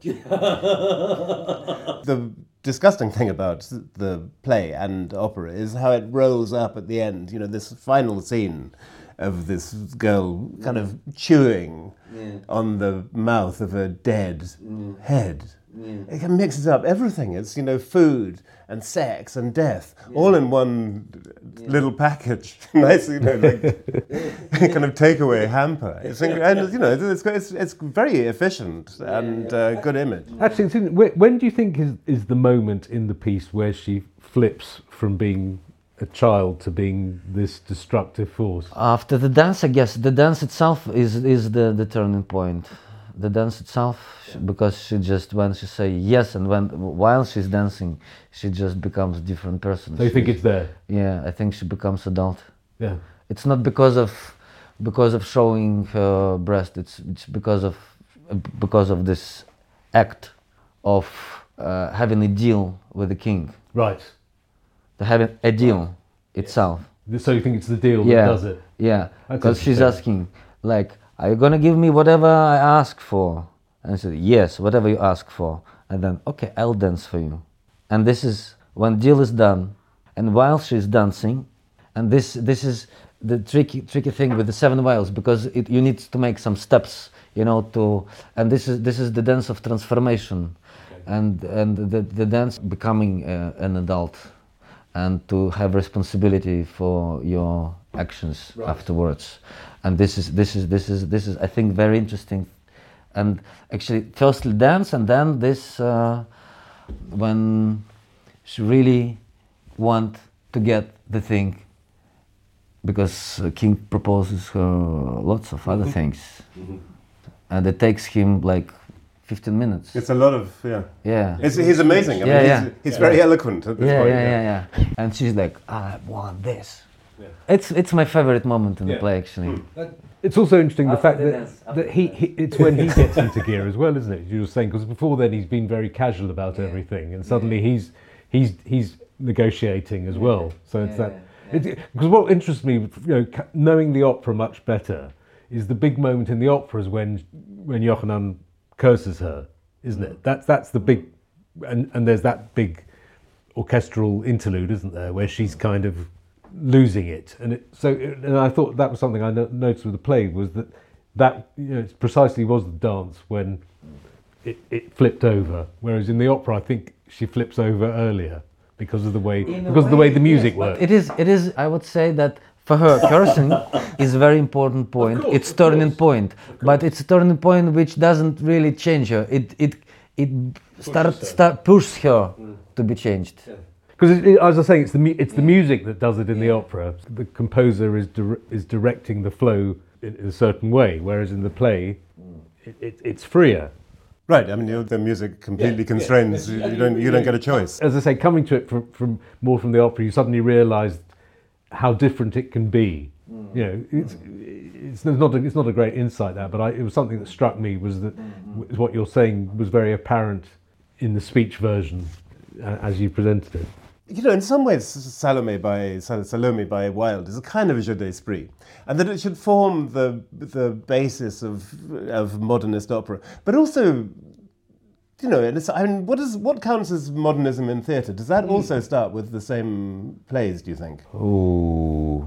The disgusting thing about the play and opera is how it rolls up at the end, you know, this final scene of this girl kind of chewing Yeah. on the mouth of a dead Mm. head. Yeah. It mixes up everything. It's, you know, food and sex and death, all in one little package. Nice, you know, like kind of takeaway hamper. It's, inc- and, you know, it's, it's, it's very efficient and uh, good image. Actually, it's in, when, when do you think is, is the moment in the piece where she flips from being a child to being this destructive force? After the dance, I guess the dance itself is is the, the turning point. The dance itself, because she just, when she say yes and when while she's dancing, she just becomes a different person. So you think She's- it's there? Yeah, I think she becomes adult. Yeah. It's not because of because of showing her breast. It's it's because of because of this act of uh, having a deal with the king. Right. To having a deal itself. So you think it's the deal Yeah. that does it? Yeah, That's because she's interesting. asking, like, are you gonna give me whatever I ask for? And I said, yes, whatever you ask for. And then, okay, I'll dance for you. And this is when deal is done, and while she's dancing, and this this is the tricky tricky thing with the seven vials, because it, you need to make some steps, you know, to, and this is this is the dance of transformation, and and the the dance becoming uh, an adult, and to have responsibility for your actions afterwards. And this is this is this is this is I think very interesting. And actually, firstly dance, and then this uh, when she really want to get the thing, because uh, King proposes her lots of other things, and it takes him like fifteen minutes. It's a lot of, yeah. Yeah. It's, he's amazing. I Yeah, mean, yeah. he's, he's very eloquent at this Yeah, point. yeah, yeah, yeah. And she's like, I want this. It's it's my favorite moment in the Yeah. play, actually. It's also interesting the After fact the that, dance, after that he, he it's when he gets into gear as well, isn't it? You were saying, because before then he's been very casual about Yeah. everything, and suddenly he's he's he's negotiating as well. So it's Yeah, that yeah, because what interests me, you know, ca- knowing the opera much better, is the big moment in the opera is when when Yochanan curses her, isn't it? That's that's the big, and and there's that big orchestral interlude, isn't there, where she's kind of losing it, and it, so and I thought that was something I no- noticed with the play, was that that, you know, it precisely was the dance when it, it flipped over, whereas in the opera I think she flips over earlier because of the way In a because of the way way, the music yes, works. It is, it is, I would say that for her, cursing is a very important point. course, It's of turning course, point, but it's a turning point which doesn't really change her. It it it start her. start pushes her to be changed. Because it, it, as I was saying, it's the mu- it's the music that does it in the opera. The composer is dir- is directing the flow in, in a certain way, whereas in the play, it, it, it's freer. Right. I mean, you know, the music completely constrains. You, you don't you don't get a choice. As I say, coming to it from, from more from the opera, you suddenly realise how different it can be. Mm. You know, it's it's not a, it's not a great insight there, but I, it was something that struck me was that mm-hmm. what you're saying was very apparent in the speech version uh, as you presented it. You know, in some ways, Salome by Salome by Wilde is a kind of a jeu d'esprit, and that it should form the the basis of of modernist opera. But also, you know, and it's, I mean, what is what counts as modernism in theatre? Does that also start with the same plays? Do you think? Oh,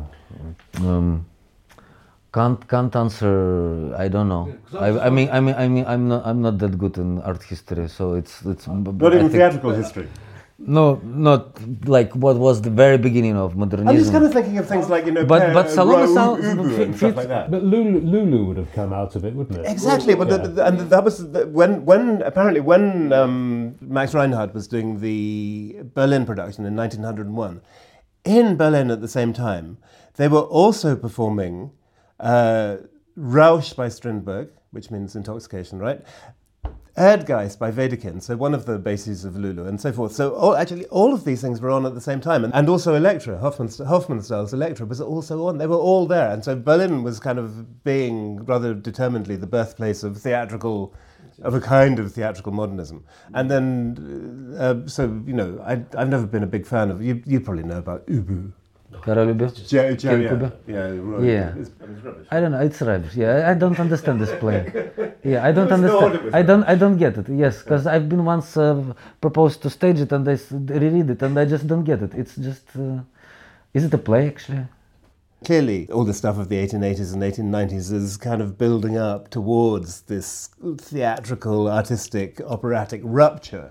um, can't can't answer. I don't know. I, I mean, I mean, I mean, I'm not I'm not that good in art history, so it's it's not even theatrical history. No, not like what was the very beginning of modernism. I'm just kind of thinking of things like, you know, but Pere, but Salome sounds Ubu and stuff like that. But Lulu, Lulu would have come out of it, wouldn't it? Exactly, but yeah. the, the, and that was the, when when apparently when um, Max Reinhardt was doing the Berlin production in nineteen oh one, in Berlin at the same time, they were also performing uh, Rausch by Strindberg, which means intoxication, right? Erdgeist by Wedekind, so one of the bases of Lulu, and so forth. So all, actually all of these things were on at the same time. And, and also Elektra, Hoffman, Hofmannsthal's Elektra was also on. They were all there. And so Berlin was kind of being rather determinedly the birthplace of theatrical, of a kind of theatrical modernism. And then, uh, so, you know, I, I've never been a big fan of, you, you probably know about Ubu. Karol Ubu? Yeah, yeah, yeah, right. Yeah. It's, it's rubbish. I don't know. It's rubbish. Yeah, I don't understand this play. Yeah, I don't understand. I don't. I don't get it. Yes, because I've been once uh, proposed to stage it and I s- reread it and I just don't get it. It's just. Uh, is it a play actually? Clearly, all the stuff of the eighteen eighties and eighteen nineties is kind of building up towards this theatrical, artistic, operatic rupture,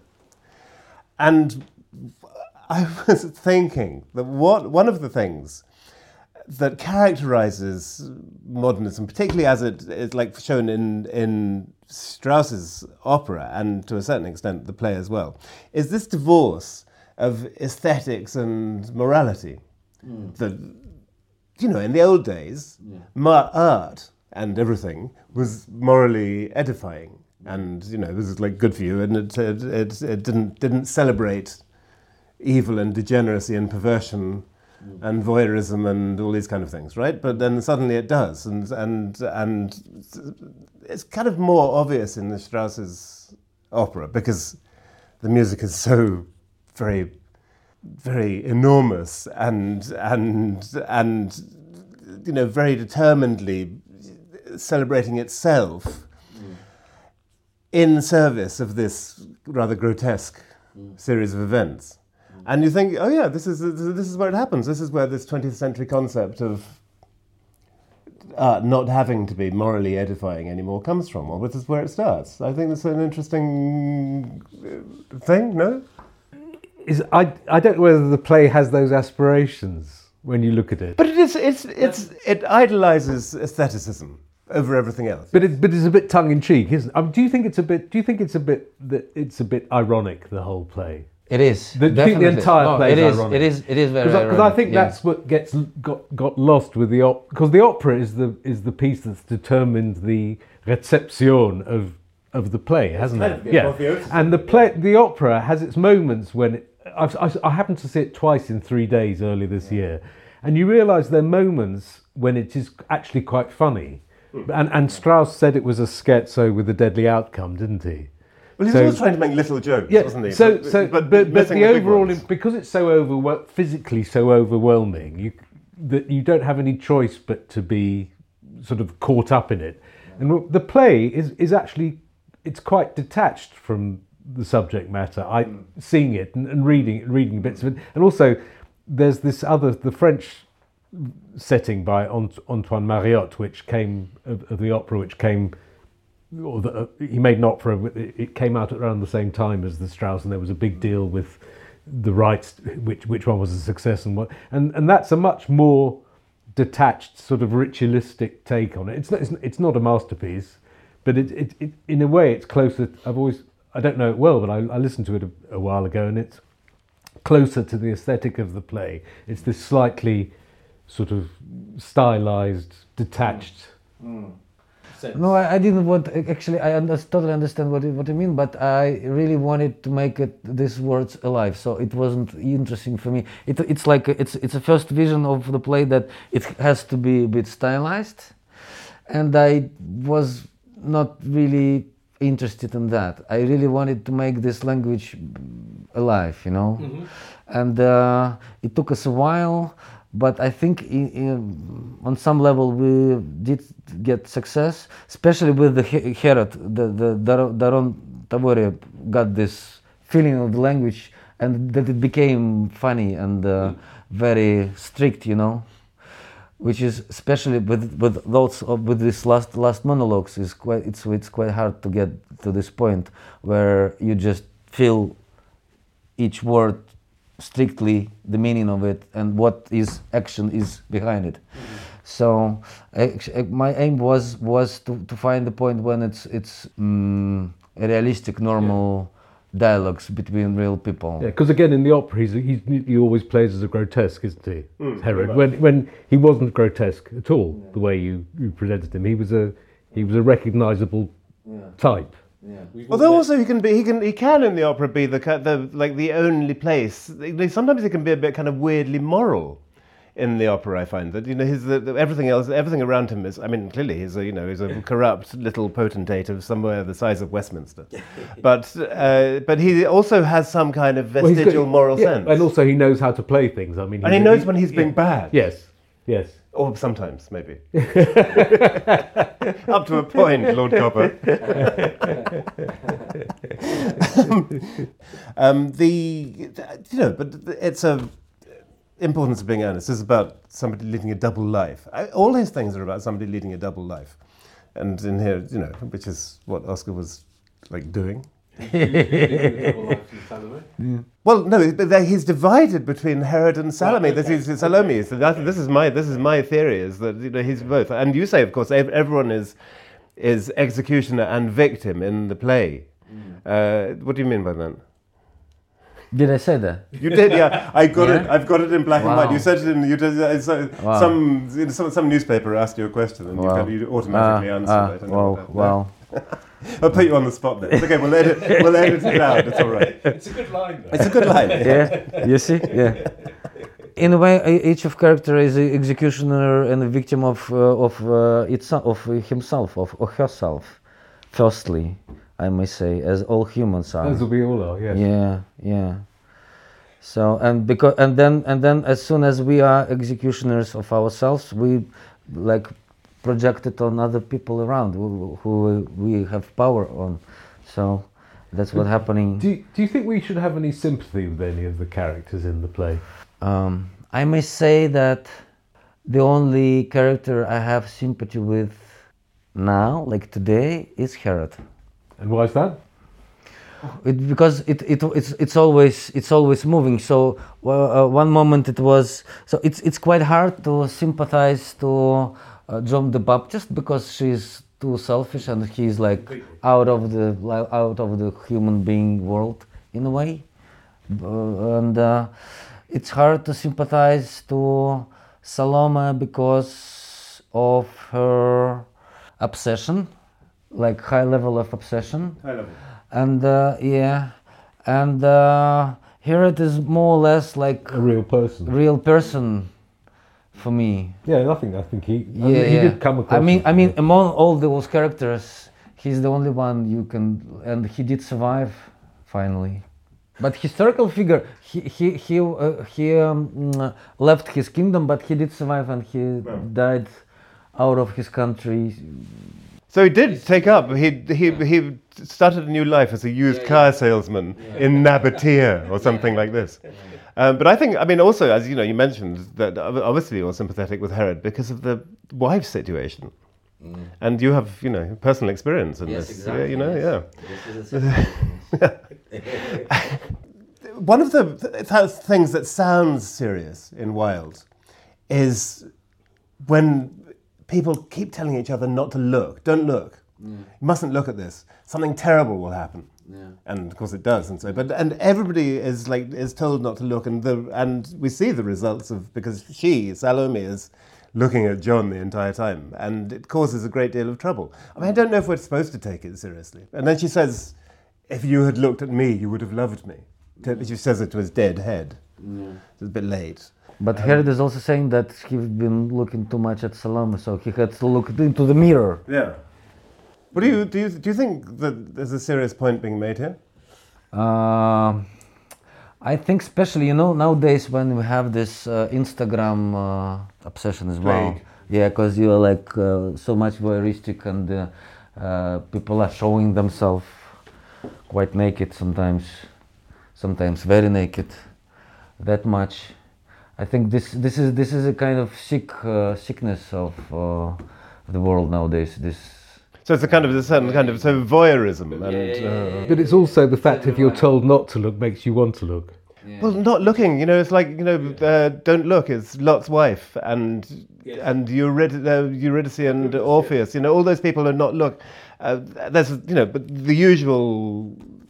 and I was thinking that what one of the things that characterizes modernism, particularly as it is like shown in in Strauss's opera and to a certain extent the play as well, is this divorce of aesthetics and morality. Mm. That, you know, in the old days, yeah. ma- art and everything was morally edifying, and you know, this is like good for you, and it it it, it didn't didn't celebrate evil and degeneracy and perversion mm. and voyeurism and all these kind of things, right? But then suddenly it does, and and and it's kind of more obvious in the Strauss's opera because the music is so very, very enormous and and and you know very determinedly celebrating itself mm. in service of this rather grotesque mm. series of events. And you think, oh yeah, this is this is where it happens. This is where this twentieth century concept of art not having to be morally edifying anymore comes from, or this is where it starts. I think that's an interesting thing, no? Is I I don't know whether the play has those aspirations when you look at it. But it is it's it's it idolizes aestheticism over everything else. But it but it's a bit tongue in cheek, isn't it? I mean, do you think it's a bit? Do you think it's a bit that it's a bit ironic, the whole play? It is. The, do you think the entire no, play it is is. ironic? It is. It is very Because ironic. I think yeah. that's what gets got got lost with the op because the opera is the is the piece that's determined the reception of of the play, hasn't kind it? Of Yeah. And the play, the opera has its moments when it, I've, I, I happened to see it twice in three days earlier this yeah. year, and you realise there are moments when it is actually quite funny. Mm. And and Strauss said it was a scherzo with a deadly outcome, didn't he? Well, he was so, always trying to make little jokes, yeah, wasn't he? So, but, so, but, but, but the, the overall, ones. because it's so over, physically so overwhelming, you that you don't have any choice but to be sort of caught up in it. And the play is is actually it's quite detached from the subject matter. I mm. seeing it and, and reading reading bits of it, and also there's this other the French setting by Antoine Mariotte, which came of, of the opera, which came. Or the, uh, he made an opera. It came out around the same time as the Strauss, and there was a big deal with the rights, which which one was a success and what. And and that's a much more detached, sort of ritualistic take on it. It's not, it's, it's not a masterpiece, but it, it it in a way it's closer. I've always I don't know it well, but I, I listened to it a, a while ago, and it's closer to the aesthetic of the play. It's this slightly sort of stylized, detached. Mm. No, I, I didn't want. Actually, I under, totally understand what you, what you mean, but I really wanted to make it these words alive. So it wasn't interesting for me. It, it's like a, it's it's a first vision of the play that it has to be a bit stylized, and I was not really interested in that. I really wanted to make this language alive, you know, mm-hmm. and uh, it took us a while. But I think in, in, on some level we did get success, especially with the Herod. The, the Daron Tavori got this feeling of the language, and that it became funny and uh, very strict, you know. Which is especially with with those with this last last monologues is quite it's it's quite hard to get to this point where you just feel each word strictly the meaning of it and what is action is behind it. Mm-hmm. So I, my aim was was to, to find the point when it's it's um, a realistic normal yeah. dialogues between real people. Yeah, because again in the opera he's, he's he always plays as a grotesque, isn't he? Mm, Herod. When when he wasn't grotesque at all, yeah. the way you, you presented him, he was a he was a recognizable yeah. type. Yeah. Although also he can be, he can, he can in the opera be the, the like the only place. Sometimes he can be a bit kind of weirdly moral in the opera. I find that you know his the, the, everything else, everything around him is. I mean, clearly he's a you know he's a corrupt little potentate of somewhere the size of Westminster, but uh, but he also has some kind of vestigial well, got, moral yeah, sense, and also he knows how to play things. I mean, and he knows he, when he's being yeah. bad. Yes, yes. Or sometimes, maybe. Up to a point, Lord Copper. um, um, the, you know, but it's a importance of being earnest. This is about somebody leading a double life. I, all his things are about somebody leading a double life. And in here, you know, which is what Oscar was, like, doing. Yeah. Well, no, he's divided between Herod and Salome. This is Salome. So that, this is my this is my theory. Is that you know he's both. And you say, of course, everyone is is executioner and victim in the play. Mm. Uh, what do you mean by that? Did I say that? You did, yeah. I got yeah? it. I've got it in black wow. and white. You said it in. You did, uh, so, wow. some, some some newspaper asked you a question and wow. you, you automatically uh, answered uh, it. Well, well. I'll put you on the spot then. It's okay, we'll edit, we'll edit it out, it's all right. It's a good line, though. It's a good line. Yeah, you see? Yeah. In a way, each of character is an executioner and a victim of uh, of uh, itself, of himself, of, of herself. Firstly, I may say, as all humans are. As we all are, yes. Yeah, yeah. So and because and then and then as soon as we are executioners of ourselves, we like project it on other people around who, who we have power on. So that's what's happening. Do you, do you think we should have any sympathy with any of the characters in the play? Um, I may say that the only character I have sympathy with now, like today, is Herod. And why is that? It, because it, it it's it's always it's always moving. So well, uh, one moment it was so it's it's quite hard to sympathize to uh, John the Baptist because she's too selfish and he's like out of the out of the human being world in a way, uh, and uh, it's hard to sympathize to Salome because of her obsession, like high level of obsession. High level. And uh, yeah, and uh, Herod is more or less like a real person. Real person, for me. Yeah, I think I think he. Yeah, I mean, he yeah. did come across. I mean, I mean, among all those characters, he's the only one you can, and he did survive finally. But historical figure, he he he uh, he um, left his kingdom, but he did survive, and he wow. died out of his country. So he did take up, he he he started a new life as a used yeah, car yeah. salesman yeah. in Nabatea or something yeah. like this. Um, but I think, I mean, also, as you know, you mentioned that obviously you're sympathetic with Herod because of the wife situation. Mm. And you have, you know, personal experience in yes, this. Exactly, yeah, you know, yes. yeah. This is a One of the th- things that sounds serious in Wilde is when people keep telling each other not to look. Don't look. Mm. You mustn't look at this. Something terrible will happen. Yeah. And of course it does, and so but and everybody is like is told not to look, and the and we see the results of because she Salome is looking at John the entire time, and it causes a great deal of trouble. I mean, I don't know if we're supposed to take it seriously. And then she says, "If you had looked at me, you would have loved me." She says it to his dead head. Yeah. It's a bit late. But um, Herod is also saying that he's been looking too much at Salome, so he had to look into the mirror. Yeah. What do you do? You, do you think that there's a serious point being made here? Uh, I think, especially you know nowadays when we have this uh, Instagram uh, obsession as well. Plague. Yeah, because you're like uh, so much voyeuristic, and uh, uh, people are showing themselves quite naked sometimes, sometimes very naked, that much. I think this this is this is a kind of sick uh, sickness of uh, the world nowadays. This. So it's a kind of a certain kind of so voyeurism, and uh, But it's also the fact if you're told not to look makes you want to look. Yeah. well, not looking. You know, it's like you know, uh, don't look. It's Lot's wife and Yes. and Eurydice, uh, Eurydice and Orpheus. You know, all those people are not look. Uh, there's you know, but the usual.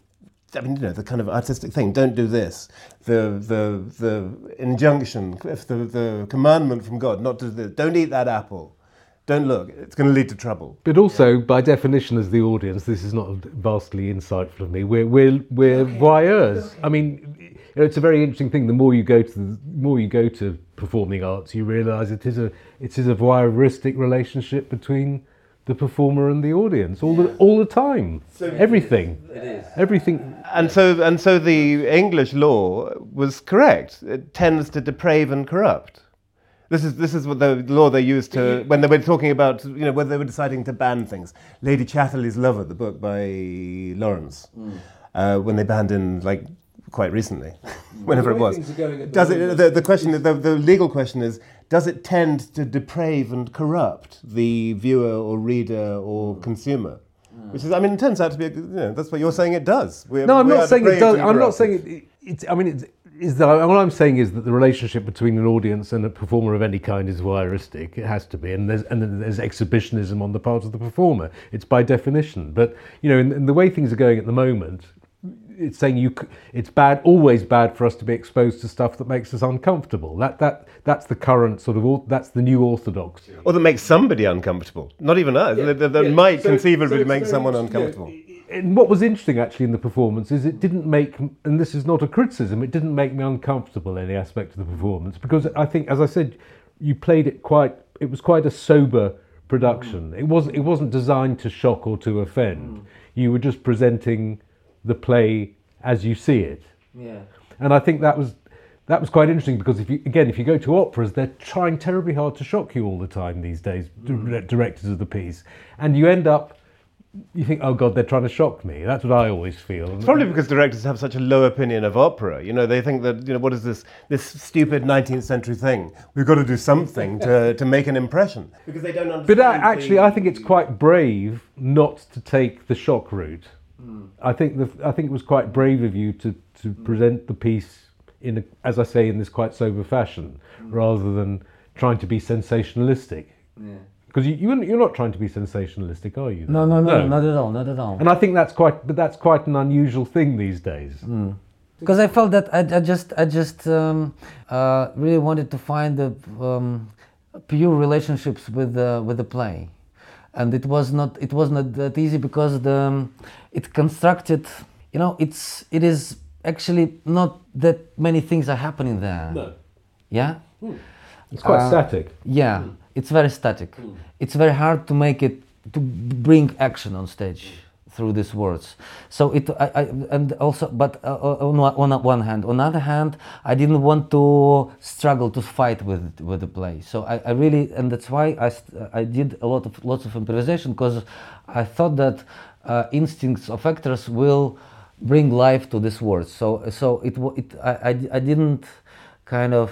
I mean, you know, the kind of artistic thing. Don't do this. The the the injunction, if the the commandment from God, not to do this. Don't eat that apple. Don't look. It's going to lead to trouble. But also, by definition, as the audience, this is not vastly insightful of me. We're we're we're Okay. voyeurs. Okay. I mean, you know, it's a very interesting thing. The more you go to the more you go to performing arts, you realise it is a it is a voyeuristic relationship between the performer and the audience all the all the time. Everything. It is. Everything. And so and so the English law was correct. It tends to deprave and corrupt. This is this is what the law they used to when they were talking about you know when they were deciding to ban things. Lady Chatterley's Lover, the book by Lawrence, mm. uh, when they banned in like quite recently, whenever it was. Does it? The, the question, the, the legal question is: does it tend to deprave and corrupt the viewer or reader or mm. consumer? Mm. Which is, I mean, it turns out to be. You know, that's what you're saying. It does. We, no, I'm we not saying it does. I'm not corrupted. saying it. it it's. I mean, it's. Is that what I'm saying is that the relationship between an audience and a performer of any kind is voyeuristic. It has to be, and there's and then there's exhibitionism on the part of the performer. It's by definition. But you know, in, in the way things are going at the moment, it's saying you. c- It's bad, always bad for us to be exposed to stuff that makes us uncomfortable. That that that's the current sort of. or- That's the new orthodoxy. Or that makes somebody uncomfortable. Not even us. that that Yeah. might So- conceivably so it's make very someone interesting, you know, uncomfortable. And what was interesting actually in the performance is it didn't make, and this is not a criticism, it didn't make me uncomfortable any aspect of the performance, because I think, as I said, you played it quite, it was quite a sober production. It wasn't, it wasn't designed to shock or to offend. You were just presenting the play as you see it. Yeah. And I think that was that was quite interesting, because if you again if you go to operas, they're trying terribly hard to shock you all the time these days, dir- directors of the piece, and you end up you think, oh God, they're trying to shock me. That's what I always feel. It's probably because directors have such a low opinion of opera. You know, they think that, you know, what is this this stupid nineteenth century thing? We've got to do something to, to make an impression. Because they don't understand. But uh, actually, I think it's quite brave not to take the shock route. Mm. I think the I think it was quite brave of you to, to mm. present the piece in, a, as I say, in this quite sober fashion, mm. rather than trying to be sensationalistic. Yeah. Because you, you, you're not trying to be sensationalistic, are you? No, no, no, no, not at all, not at all. And I think that's quite, but that's quite an unusual thing these days. Because mm. I felt that I, I just, I just um, uh, really wanted to find the um, pure relationships with the with the play, and it was not, it was not that easy because the um, it constructed, you know, it's it is actually not that many things are happening there. No. Yeah. Mm. It's quite uh, static. Yeah. Mm. It's very static. Mm. It's very hard to make it, to bring action on stage through these words. So it, I, I and also, but uh, on, on one hand, on the other hand, I didn't want to struggle to fight with with the play. So I, I really, and that's why I, I did a lot of lots of improvisation, because I thought that uh, instincts of actors will bring life to these words. So so it it I I, I didn't kind of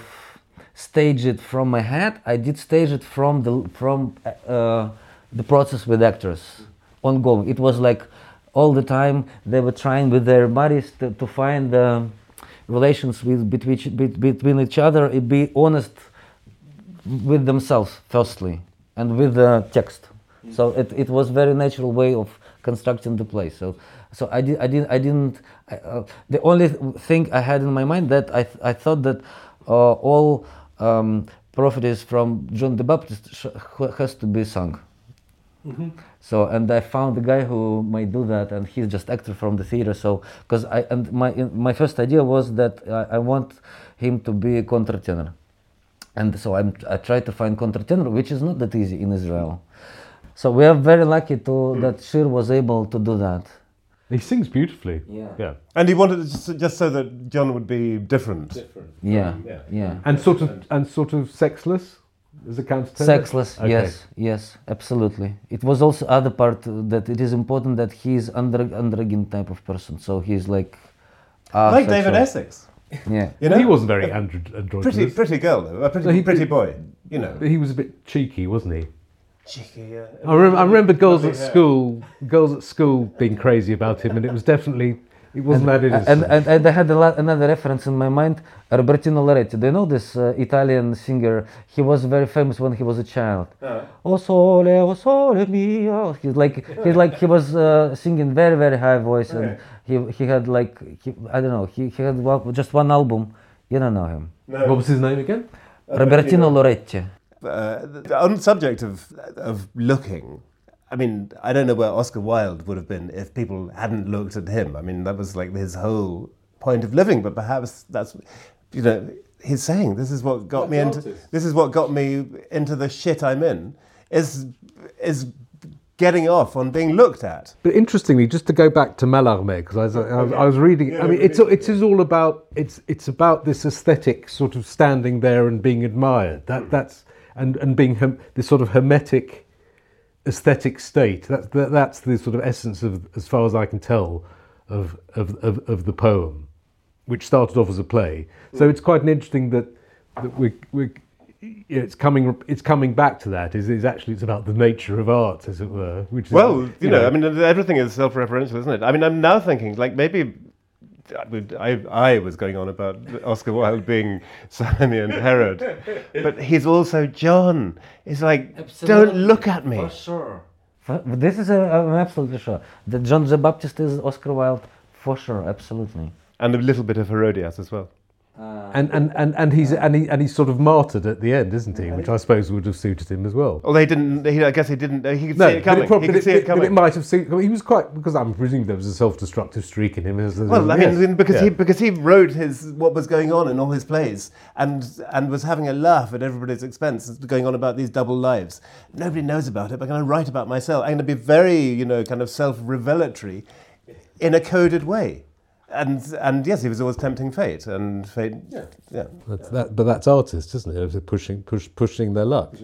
stage it from my head. I did stage it from the from uh, the process with actors, ongoing. It was like all the time they were trying with their bodies to, to find the relations with between between each other. It be honest with themselves firstly, and with the text. Mm. So it it was very natural way of constructing the play. So So I did. I didn't. I didn't. I, uh, the only th- thing I had in my mind that I th- I thought that uh, all um, prophecies from John the Baptist sh- has to be sung. Mm-hmm. So and I found the guy who might do that, and he's just actor from the theater. So because I and my my first idea was that I, I want him to be a contratenor, and so I'm I tried to find contratenor, which is not that easy in Israel. So we are very lucky to mm. that Shir was able to do that. He sings beautifully. Yeah. Yeah. And he wanted it just, just so that John would be different. Different. Yeah. Um, yeah. Yeah. And sort of and sort of sexless as a countertenor. Sexless. Okay. Yes. Yes. Absolutely. It was also other part uh, that it is important that he is andro- androgyn type of person. So he's like. Uh, like sexual. David Essex. Yeah. You know? He wasn't very andro- androgynous. Pretty, pretty girl though. A pretty, No, he- pretty boy. You know. But he was a bit cheeky, wasn't he? Cheeky, yeah. I remember, I remember girls at Lovely hair. school, girls at school being crazy about him, and it was definitely, it wasn't that innocent. And, and, and I had a lot, another reference in my mind, Robertino Loretti. Do you know this uh, Italian singer? He was very famous when he was a child. Uh. Oh sole, oh sole mio. He's like, he's like, he was uh, singing very, very high voice, and Okay. he he had like, he, I don't know, he, he had one, just one album. You don't know him. No. What was his name again? Robertino Loretti. Uh, the- on the subject of of looking, I mean, I don't know where Oscar Wilde would have been if people hadn't looked at him. I mean, that was like his whole point of living. But perhaps that's, you know, he's saying this is what got me into this is what got me into the shit I'm in. Is is getting off on being looked at. But interestingly, just to go back to Mallarmé, because I was, I was, I was reading. Yeah, I mean, it's it is all about it's it's about this aesthetic sort of standing there and being admired. That that's and and being hem, this sort of hermetic aesthetic state. That's that, that's the sort of essence of, as far as I can tell, of of of, of the poem, which started off as a play. So it's quite an interesting that that we we. It's coming. It's coming back to that. Is is actually it's about the nature of art, as it were. Which is, Well, you, you know, know, I mean, everything is self-referential, isn't it? I mean, I'm now thinking, like, maybe I, would, I, I was going on about Oscar Wilde being Salome and Herod, but he's also John. It's like, Absolutely. don't look at me. For sure. For, this is a, I'm absolutely sure. That John the Baptist is Oscar Wilde, for sure, absolutely. And a little bit of Herodias as well. Uh, and, and, and, and he's and he and he's sort of martyred at the end, isn't he? Which I suppose would have suited him as well. Although he didn't, he, I guess he didn't, he could No, see it coming. but it, probably, he could but see it, it but coming. it might have seen. He was quite because I'm presuming there was a self-destructive streak in him. As, as Well, I yes. mean, because Yeah. he because he wrote his what was going on in all his plays, and and was having a laugh at everybody's expense, going on about these double lives. Nobody knows about it, but I'm going to write about myself. I'm going to be very, you know, kind of self-revelatory, in a coded way. And and yes, he was always tempting fate, and fate. Yeah, yeah. That's that, but that's artists, isn't it? It's pushing, push, pushing their luck.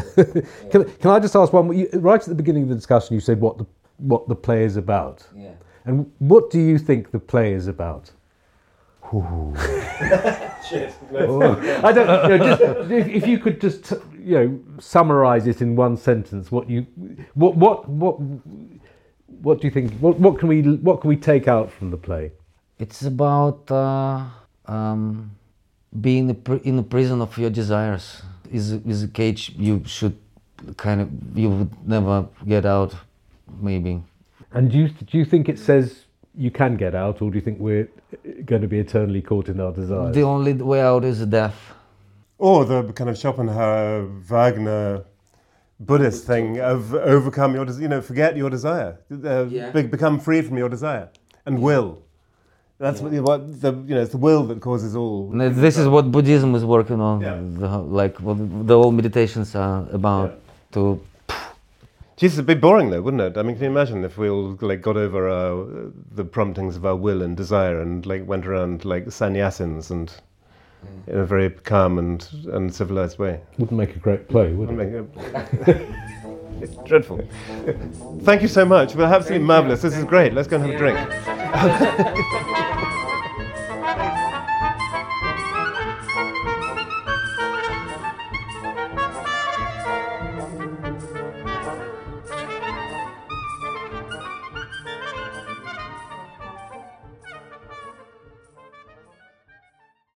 can, can I just ask one? You, right at the beginning of the discussion, you said what the what the play is about. yeah. And what do you think the play is about? Shit. I don't know. You know, just, if, if you could just, you know, summarize it in one sentence, what you, what, what, what, what do you think? What, what can we, what can we take out from the play? It's about uh, um, being a pr- in a prison of your desires. Is is a cage you should kind of you would never get out, maybe. And do you do you think it says you can get out, or do you think we're going to be eternally caught in our desires? The only way out is death. Or the kind of Schopenhauer, Wagner, Buddhist thing of overcome your, des- you know, forget your desire, uh, Yeah. be- become free from your desire, and will. That's what, what the you know it's the will that causes all. And this is what Buddhism is working on. Yeah. The, like what the whole meditations are about. Yeah. To Jesus, it'd be boring though, wouldn't it? I mean, can you imagine if we all like got over our, the promptings of our will and desire and like went around like sannyasins and in a very calm and, and civilized way? Wouldn't make a great play, would I it? mean, it's dreadful. Thank you so much. Well, absolutely marvelous. This is great. Let's go and have a drink.